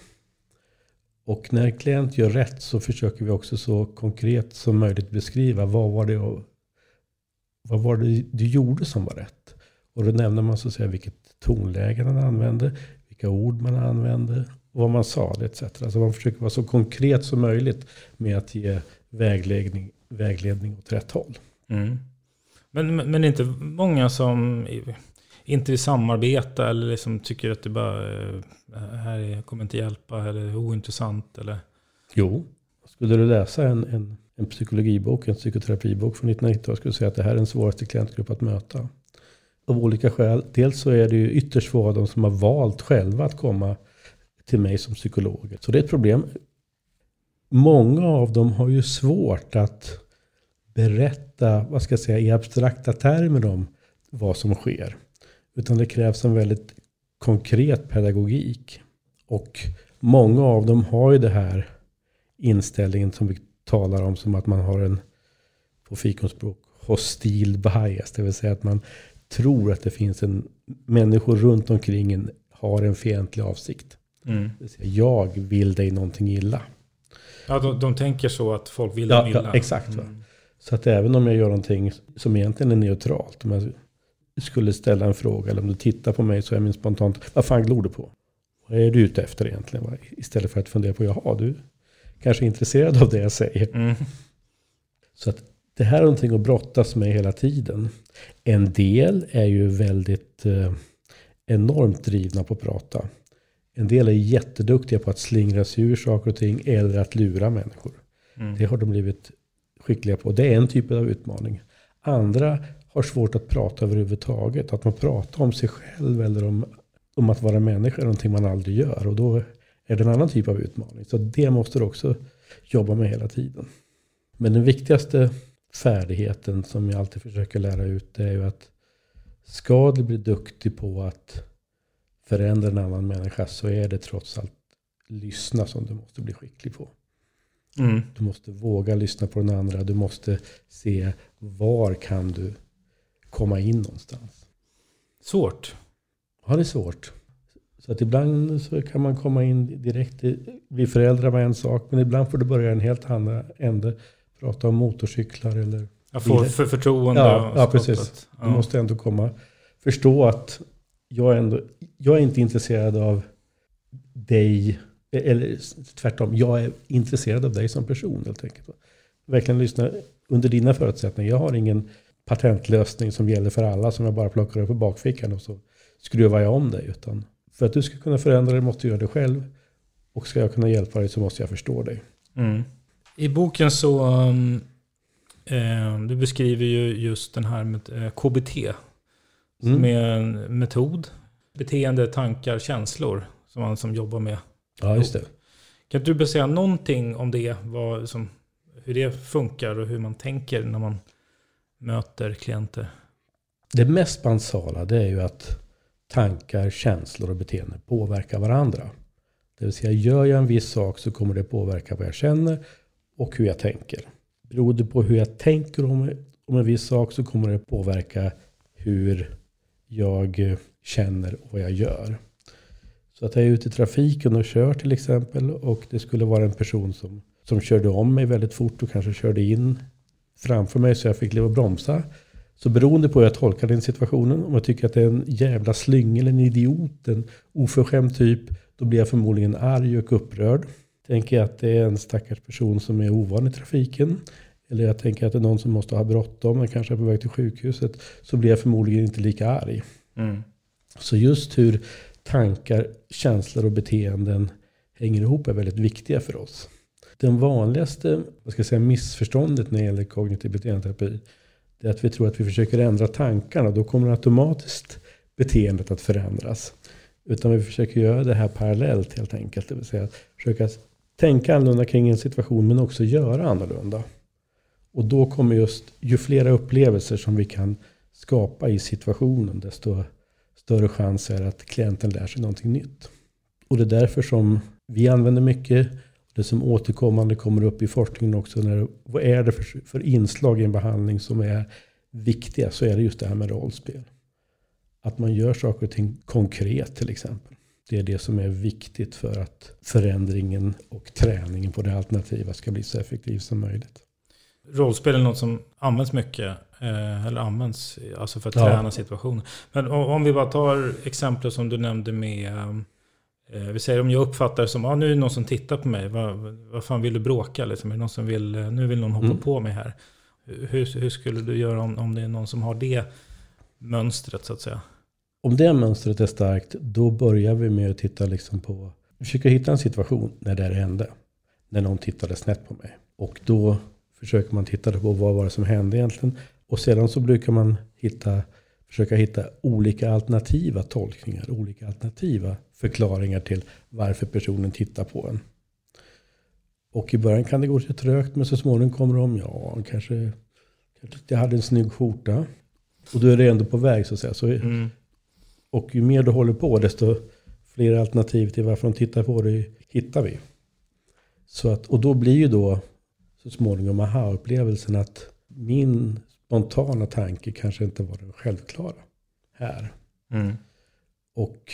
Och när klient gör rätt så försöker vi också så konkret som möjligt beskriva vad var det, vad var det du gjorde som var rätt. Och då nämner man så att säga vilket tonläge man använde, vilka ord man använde, vad man sa, et cetera. Alltså man försöker vara så konkret som möjligt med att ge vägledning, vägledning åt rätt håll. Mm. Men, men det är inte många som inte vill samarbeta eller liksom tycker att det bara här kommer inte hjälpa eller är ointressant? Eller? Jo, skulle du läsa en, en, en psykologibok, en psykoterapibok från nittonhundranittio, skulle du säga att det här är den svåraste klientgrupp att möta. Av olika skäl. Dels så är det ju ytterst få av dem som har valt själva att komma till mig som psykolog. Så det är ett problem. Många av dem har ju svårt att berätta, vad ska jag säga, i abstrakta termer om vad som sker. Utan det krävs en väldigt konkret pedagogik. Och många av dem har ju det här inställningen som vi talar om som att man har en, på fikonspråk, hostil bias. Det vill säga att man tror att det finns en människor runt omkring en har en fientlig avsikt. Mm. Det vill säga, jag vill dig någonting illa. Ja, de, de tänker så att folk vill ja, dem illa. Ja, exakt. Mm. Va? Så att även om jag gör någonting som egentligen är neutralt, om jag skulle ställa en fråga eller om du tittar på mig så är min spontant, vad fan glor du på? Vad är du ute efter egentligen? Va? Istället för att fundera på, jaha, du kanske är intresserad av det jag säger. Mm. Så att det här är någonting att brottas med hela tiden. En del är ju väldigt eh, enormt drivna på att prata. En del är jätteduktiga på att slingra sig ur saker och ting eller att lura människor. Mm. Det har de blivit skickliga på. Det är en typ av utmaning. Andra har svårt att prata överhuvudtaget. Att man pratar om sig själv eller om, om att vara människa är någonting man aldrig gör. Och då är det en annan typ av utmaning. Så det måste du också jobba med hela tiden. Men den viktigaste färdigheten som jag alltid försöker lära ut är ju att ska du bli duktig på att förändra en annan människa så är det trots allt lyssna som du måste bli skicklig på. Mm. Du måste våga lyssna på den andra. Du måste se var kan du komma in någonstans. Svårt. Ja, det är svårt. Så att ibland så kan man komma in direkt. Bli föräldrar var en sak. Men ibland får du börja en helt annan ände. Prata om motorcyklar eller... Jag får för förtroende. Ja, ja precis. Ja. Du måste ändå komma... Förstå att jag, ändå, jag är inte intresserad av dig... Eller tvärtom, jag är intresserad av dig som person helt enkelt. Verkligen lyssna under dina förutsättningar. Jag har ingen patentlösning som gäller för alla som jag bara plockar upp i bakfickan och så skruvar jag om dig. Utan för att du ska kunna förändra dig måste du göra det själv. Och ska jag kunna hjälpa dig så måste jag förstå dig. Mm. I boken så um, eh, du beskriver ju just den här med eh, K B T. Som mm. är en metod. Beteende, tankar, känslor som man som jobbar med. Ja, just det. Kan du säga någonting om det? Vad, som, hur det funkar och hur man tänker när man möter klienter? Det mest basala det är ju att tankar, känslor och beteende påverkar varandra. Det vill säga, gör jag en viss sak så kommer det påverka vad jag känner och hur jag tänker. Beror det på hur jag tänker om, om en viss sak så kommer det påverka hur jag känner och vad jag gör. Så att jag är ute i trafiken och kör till exempel och det skulle vara en person som, som körde om mig väldigt fort och kanske körde in framför mig så jag fick leva och bromsa. Så beroende på hur jag tolkar den situationen, om jag tycker att det är en jävla slyngel, en idiot, en oförskämd typ, då blir jag förmodligen arg och upprörd. Tänker jag att det är en stackars person som är ovan i trafiken, eller jag tänker att det är någon som måste ha bråttom och kanske är på väg till sjukhuset, så blir jag förmodligen inte lika arg. Mm. Så just hur tankar, känslor och beteenden hänger ihop är väldigt viktiga för oss. Den vanligaste, vad ska jag säga, missförståndet när det gäller kognitiv beteendeterapi, det är att vi tror att vi försöker ändra tankarna. Då kommer automatiskt beteendet att förändras. Utan vi försöker göra det här parallellt helt enkelt. Det vill säga att försöka tänka annorlunda kring en situation men också göra annorlunda. Och då kommer just, ju flera upplevelser som vi kan skapa i situationen, desto större chans är att klienten lär sig någonting nytt. Och det är därför som vi använder mycket, det som återkommande kommer upp i forskningen också, när, vad är det för, för inslag i en behandling som är viktiga, så är det just det här med rollspel. Att man gör saker och ting konkret till exempel. Det är det som är viktigt för att förändringen och träningen på det alternativa ska bli så effektiv som möjligt. Rollspel är något som används mycket, eh, eller används alltså för att ja. träna situationer. Men om, om vi bara tar exempel som du nämnde med, eh, vi säger om jag uppfattar som, ah, nu är det någon som tittar på mig, vad, vad fan vill du bråka? Liksom? Är det någon som vill, nu vill någon hoppa mm. på mig här. Hur, hur skulle du göra om, om det är någon som har det mönstret så att säga? Om det mönstret är starkt, då börjar vi med att titta liksom på, försöka hitta en situation när det hände. När någon tittade snett på mig. Och då försöker man titta på vad var det som hände egentligen. Och sedan så brukar man hitta, försöka hitta olika alternativa tolkningar. Olika alternativa förklaringar till varför personen tittar på en. Och i början kan det gå lite trögt, men så småningom kommer de, ja, kanske, kanske jag hade en snygg skjorta. Och då är det ändå på väg så att säga. Så, mm. Och ju mer du håller på, desto fler alternativ till varför de tittar på det hittar vi. Så att, och då blir ju då så småningom aha-upplevelsen att min spontana tanke kanske inte var den självklara här. Mm. Och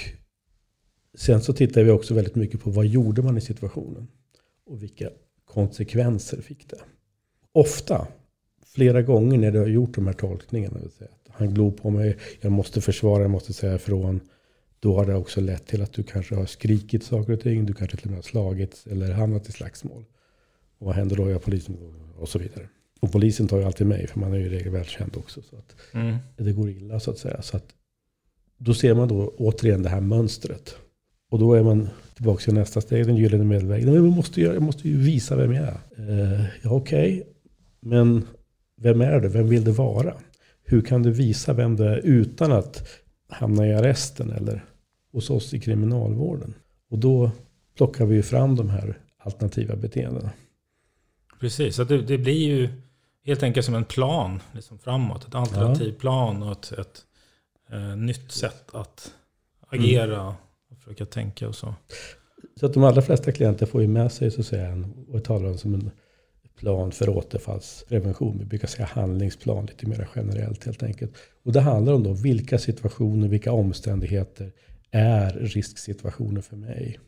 sen så tittar vi också väldigt mycket på vad gjorde man i situationen och vilka konsekvenser fick det. Ofta, flera gånger när du har gjort de här tolkningarna, vill säga att han glor på mig, jag måste försvara, jag måste säga ifrån, då har det också lett till att du kanske har skrikit saker och ting, du kanske till och med har slagit eller hamnat i slagsmål. Och vad händer då? Jag polisen och så vidare. Och polisen tar ju alltid mig, för man är ju i regel välkänd också. Så att mm. det går illa så att säga. Så att då ser man då återigen det här mönstret. Och då är man tillbaka till nästa steg, den gyllene medelvägen. Men jag måste, jag måste ju visa vem jag är. Uh, ja, okej. Okay. Men vem är det? Vem vill det vara? Hur kan du visa vem det är utan att hamna i arresten eller hos oss i kriminalvården? Och då plockar vi ju fram de här alternativa beteendena. Precis, så det, det blir ju helt enkelt som en plan liksom framåt. Ett alternativ ja. plan och ett, ett eh, nytt sätt att agera mm. och försöka tänka och så. Så att de allra flesta klienter får ju med sig så att säga en, och talar om som en plan för återfallsprevention. Vi brukar säga handlingsplan lite mer generellt helt enkelt. Och det handlar om då vilka situationer, vilka omständigheter är risksituationer för mig.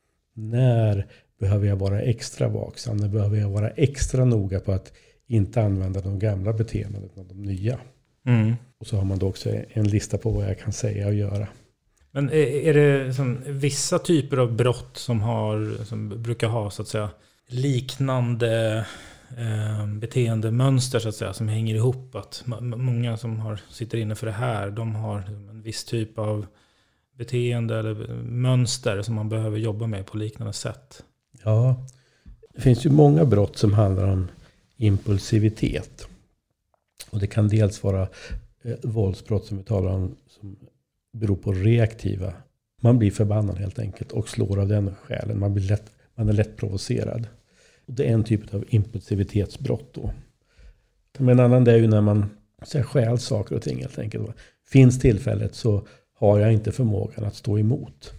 När behöver jag vara extra vaksam? När behöver jag vara extra noga på att inte använda de gamla beteendena utan de nya? Mm. Och så har man då också en lista på vad jag kan säga och göra. Men är det som vissa typer av brott som, har, som brukar ha så att säga liknande eh, beteendemönster så att säga, som hänger ihop? Att m- många som har, sitter inne för det här, de har en viss typ av beteende eller mönster som man behöver jobba med på liknande sätt. Ja, det finns ju många brott som handlar om impulsivitet. Och det kan dels vara eh, våldsbrott som vi talar om som beror på reaktiva. Man blir förbannad helt enkelt och slår av den skälen. Man, blir lätt, man är lätt provocerad. Och det är en typ av impulsivitetsbrott då. Men en annan det är ju när man så här, stjäl saker och ting helt enkelt. Finns tillfället så har jag inte förmågan att stå emot.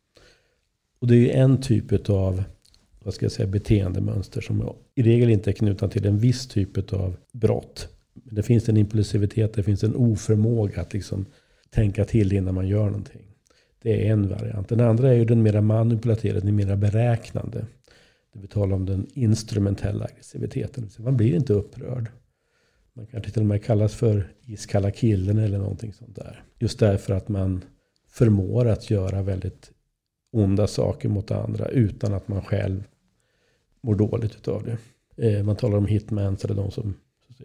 Och det är ju en typ av vad ska jag säga, beteendemönster som i regel inte är knutna till en viss typ av brott. Men det finns en impulsivitet, det finns en oförmåga att liksom tänka till innan man gör någonting. Det är en variant. Den andra är ju den mera manipulativa, den mera beräknande. Det vi talar om den instrumentella aggressiviteten. Man blir inte upprörd. Man kanske till och med kallas för iskalla killen eller någonting sånt där. Just därför att man förmår att göra väldigt onda saker mot andra utan att man själv mår dåligt utav det. Eh, man talar om hitmans eller de som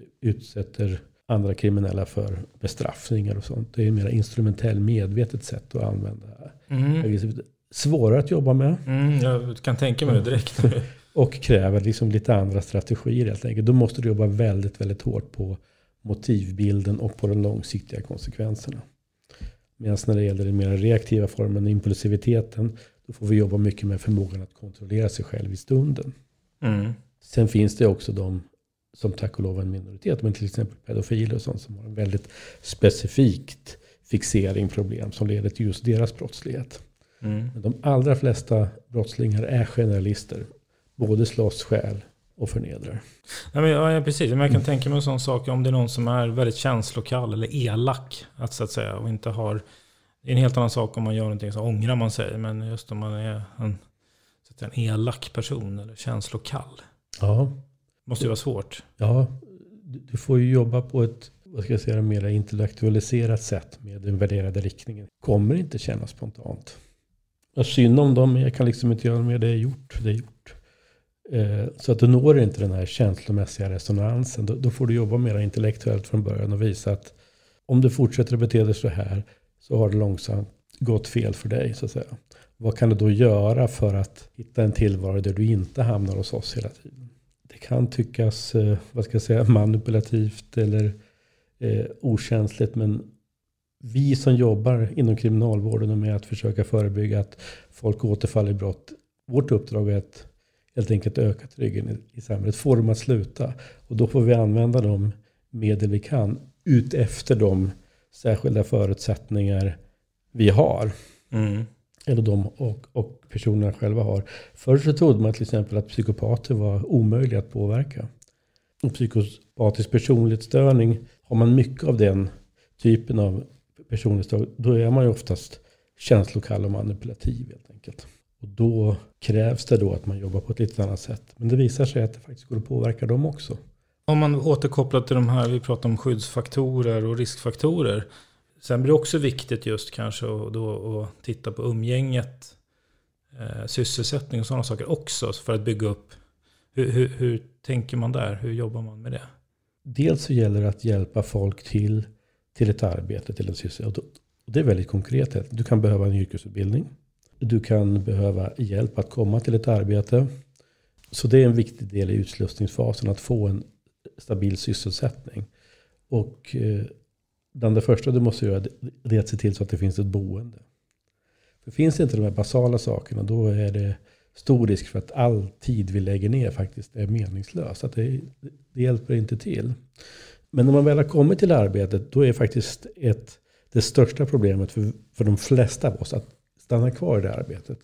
utsätter andra kriminella för bestraffningar och sånt. Det är ett mer instrumentell medvetet sätt att använda. Mm. Svårare att jobba med. Mm, jag kan tänka mig det direkt. Och kräver liksom lite andra strategier helt enkelt. Då måste du jobba väldigt, väldigt hårt på motivbilden och på de långsiktiga konsekvenserna. Medan när det gäller den mer reaktiva formen, impulsiviteten, då får vi jobba mycket med förmågan att kontrollera sig själv i stunden. Mm. Sen finns det också de som tack och lov en minoritet, men till exempel pedofiler och sånt som har en väldigt specifikt fixeringproblem som leder till just deras brottslighet. Mm. Men de allra flesta brottslingar är generalister. Både slåss, skäl och förnedrar. Ja, men, ja, precis. Men jag kan mm. tänka mig en sån sak om det är någon som är väldigt känslokall eller elak att, så att säga, och inte har... Det är en helt annan sak om man gör någonting så ångrar man sig. Men just om man är en, så att säga, en elak person eller känslokall. Ja. Måste ju vara svårt. Ja, du får ju jobba på ett, vad ska jag säga, mer intellektualiserat sätt med den värderade riktningen. Kommer inte kännas spontant. Jag synd om dem, jag kan liksom inte göra mer, det är gjort, det är gjort. Eh, så att du når inte den här känslomässiga resonansen. Då, då får du jobba mer intellektuellt från början och visa att om du fortsätter att bete dig så här så har det långsamt gått fel för dig, så att säga. Vad kan du då göra för att hitta en tillvaro där du inte hamnar hos oss hela tiden? Det kan tyckas, eh, vad ska jag säga, manipulativt eller eh, okänsligt, men vi som jobbar inom kriminalvården och med att försöka förebygga att folk återfaller i brott, vårt uppdrag är att helt enkelt öka tryggheten i samhället, få dem att sluta. Och då får vi använda de medel vi kan ut efter de särskilda förutsättningar vi har. Mm. Eller de och, och personerna själva har. Först så trodde man till exempel att psykopater var omöjliga att påverka. Och psykopatisk personlighetsstörning, har man mycket av den typen av personlighetsstörning, då är man ju oftast känslokall och manipulativ helt enkelt. Och då krävs det då att man jobbar på ett lite annat sätt. Men det visar sig att det faktiskt går att påverka dem också. Om man återkopplar till de här, vi pratar om skyddsfaktorer och riskfaktorer. Sen blir det också viktigt just kanske att, då, att titta på umgänget, eh, sysselsättning och sådana saker också för att bygga upp. Hur, hur, hur tänker man där? Hur jobbar man med det? Dels så gäller det att hjälpa folk till, till ett arbete, till en sysselsättning. Och det är väldigt konkret. Du kan behöva en yrkesutbildning. Du kan behöva hjälp att komma till ett arbete. Så det är en viktig del i utslussningsfasen, att få en stabil sysselsättning. Och eh, bland det första du måste göra det är att se till så att det finns ett boende. För finns inte de här basala sakerna, då är det stor risk för att all tid vi lägger ner faktiskt är meningslös. Att det, det hjälper inte till. Men när man väl har kommit till arbetet, då är faktiskt ett, det största problemet för, för de flesta av oss att stanna kvar i det arbetet.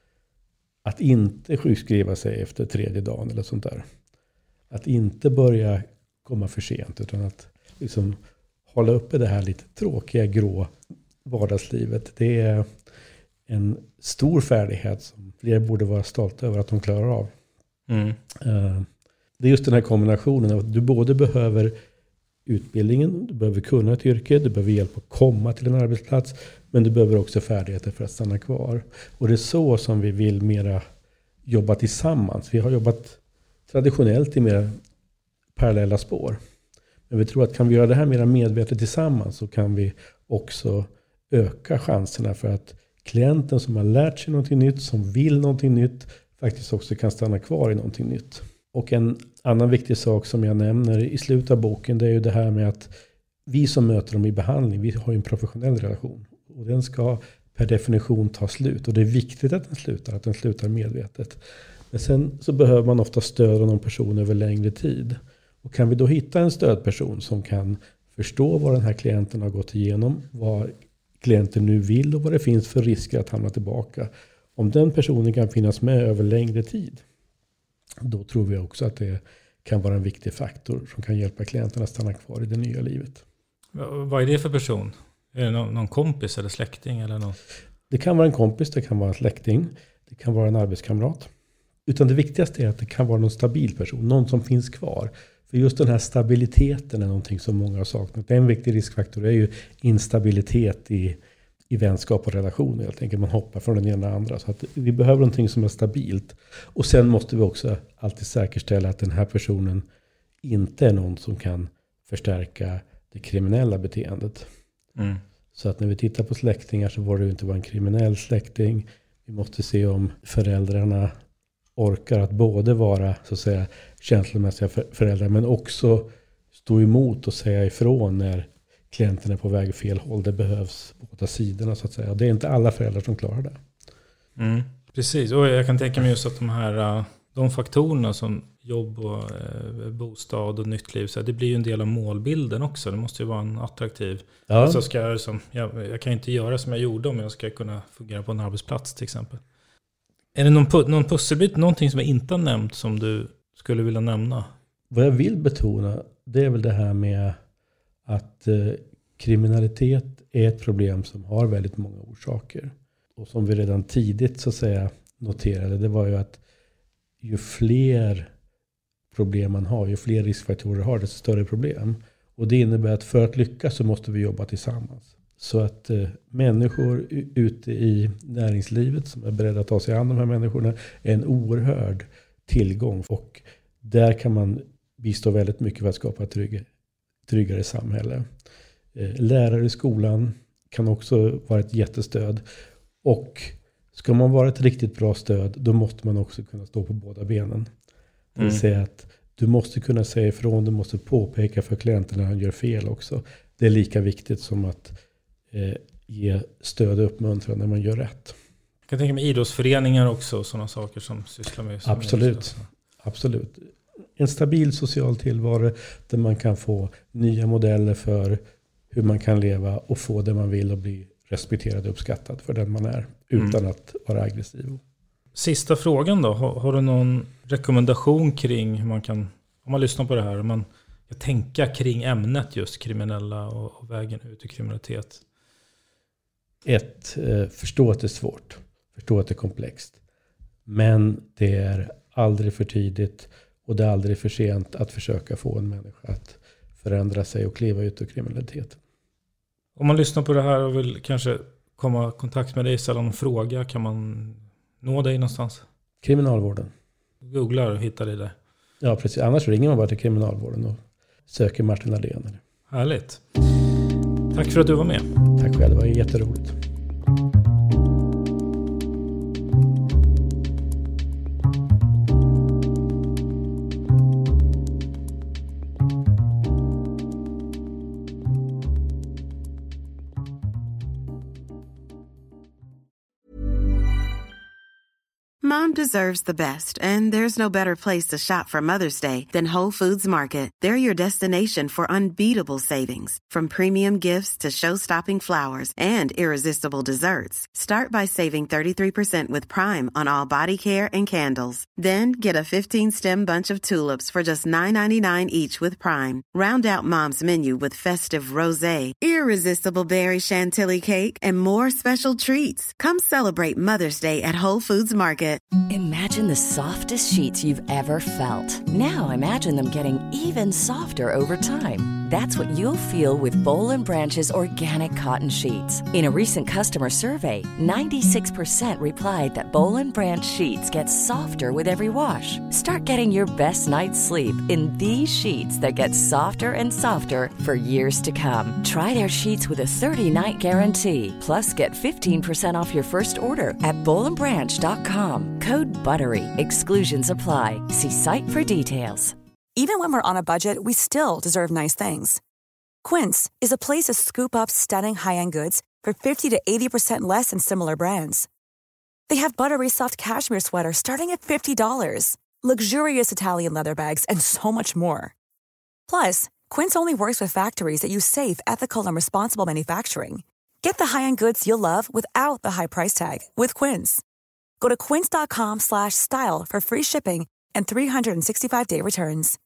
Att inte sjukskriva sig efter tredje dagen eller sånt där. Att inte börja komma för sent, utan att liksom hålla uppe det här lite tråkiga grå vardagslivet. Det är en stor färdighet som fler borde vara stolta över att de klarar av. Mm. Det är just den här kombinationen av att du både behöver utbildningen, du behöver kunna ett yrke, du behöver hjälp att komma till en arbetsplats, men du behöver också färdigheter för att stanna kvar. Och det är så som vi vill mera jobba tillsammans. Vi har jobbat traditionellt i mer parallella spår. Men vi tror att kan vi göra det här mera medvetet tillsammans, så kan vi också öka chanserna för att klienten som har lärt sig någonting nytt, som vill någonting nytt, faktiskt också kan stanna kvar i någonting nytt. Och en annan viktig sak som jag nämner i slutet av boken, det är ju det här med att vi som möter dem i behandling, vi har ju en professionell relation. Och den ska per definition ta slut. Och det är viktigt att den slutar, att den slutar medvetet. Men sen så behöver man ofta stöd av någon person över längre tid. Och kan vi då hitta en stödperson som kan förstå vad den här klienten har gått igenom, vad klienten nu vill och vad det finns för risker att hamna tillbaka. Om den personen kan finnas med över längre tid, då tror vi också att det kan vara en viktig faktor som kan hjälpa klienten att stanna kvar i det nya livet. Vad är det för person? Är det någon, någon kompis eller släkting? Eller någon? Det kan vara en kompis, det kan vara en släkting, det kan vara en arbetskamrat. Utan det viktigaste är att det kan vara någon stabil person, någon som finns kvar. För just den här stabiliteten är någonting som många har saknat. En viktig riskfaktor är ju instabilitet i, i vänskap och relationer. Helt enkelt man hoppar från den ena till den andra. Så att vi behöver någonting som är stabilt. Och sen måste vi också alltid säkerställa att den här personen inte är någon som kan förstärka det kriminella beteendet. Mm. Så att när vi tittar på släktingar så var det ju inte bara en kriminell släkting. Vi måste se om föräldrarna orkar att både vara så att säga känslomässiga föräldrar men också stå emot och säga ifrån när klienten är på väg fel håll. Det behövs båda sidorna så att säga. Och det är inte alla föräldrar som klarar det. Mm, precis, och jag kan tänka mig just att de här de faktorerna som jobb och eh, bostad och nytt liv, så det blir ju en del av målbilden också. Det måste ju vara en attraktiv. Ja. Alltså ska jag, som, jag, jag kan inte göra som jag gjorde om jag ska kunna fungera på en arbetsplats till exempel. Är det någon, någon pusselbit, någonting som jag inte har nämnt som du skulle vilja nämna? Vad jag vill betona, det är väl det här med att eh, kriminalitet är ett problem som har väldigt många orsaker. Och som vi redan tidigt så att säga noterade, det var ju att ju fler problem man har, ju fler riskfaktorer har, desto större problem. Och det innebär att för att lyckas så måste vi jobba tillsammans. Så att eh, människor ute i näringslivet som är beredda att ta sig an de här människorna är en oerhörd tillgång. Och där kan man bistå väldigt mycket för att skapa ett trygg, tryggare samhälle. Eh, lärare i skolan kan också vara ett jättestöd. Och ska man vara ett riktigt bra stöd, då måste man också kunna stå på båda benen. Det vill mm. säga att du måste kunna säga ifrån, du måste påpeka för klienten när han gör fel också. Det är lika viktigt som att eh, ge stöd och uppmuntran när man gör rätt. Jag kan tänka mig idrottsföreningar också, sådana saker som sysslar med. Som Absolut, absolut. En stabil social tillvaro där man kan få nya modeller för hur man kan leva och få det man vill och bli respekterad och uppskattad för den man är utan mm. att vara aggressiv. Sista frågan då. Har, har du någon rekommendation kring hur man kan, om man lyssnar på det här, om man kan tänka kring ämnet just kriminella och, och vägen ut ur kriminalitet? Ett, eh, förstå att det är svårt. Förstå att det är komplext. Men det är aldrig för tidigt och det är aldrig för sent att försöka få en människa att förändra sig och kliva ut ur kriminaliteten. Om man lyssnar på det här och vill kanske komma i kontakt med dig, ställa någon fråga, kan man nå dig någonstans? Kriminalvården. Googlar och hittar dig där. Ja, precis. Annars ringer man bara till kriminalvården och söker Martin Aldén. Härligt. Tack för att du var med. Tack själv, det var jätteroligt. Mom deserves the best, and there's no better place to shop for Mother's Day than Whole Foods Market. They're your destination for unbeatable savings, from premium gifts to show-stopping flowers and irresistible desserts. Start by saving thirty-three percent with Prime on all body care and candles. Then get a fifteen-stem bunch of tulips for just nine ninety-nine each with Prime. Round out Mom's menu with festive rosé, irresistible berry chantilly cake, and more special treats. Come celebrate Mother's Day at Whole Foods Market. Imagine the softest sheets you've ever felt. Now imagine them getting even softer over time. That's what you'll feel with Boll and Branch's organic cotton sheets. In a recent customer survey, ninety-six percent replied that Boll and Branch sheets get softer with every wash. Start getting your best night's sleep in these sheets that get softer and softer for years to come. Try their sheets with a thirty-night guarantee. Plus, get fifteen percent off your first order at boll and branch dot com. Code BUTTERY. Exclusions apply. See site for details. Even when we're on a budget, we still deserve nice things. Quince is a place to scoop up stunning high-end goods for fifty to eighty percent less than similar brands. They have buttery soft cashmere sweaters starting at fifty dollars, luxurious Italian leather bags, and so much more. Plus, Quince only works with factories that use safe, ethical, and responsible manufacturing. Get the high-end goods you'll love without the high price tag with Quince. Go to quince dot com slash style for free shipping and three sixty-five day returns.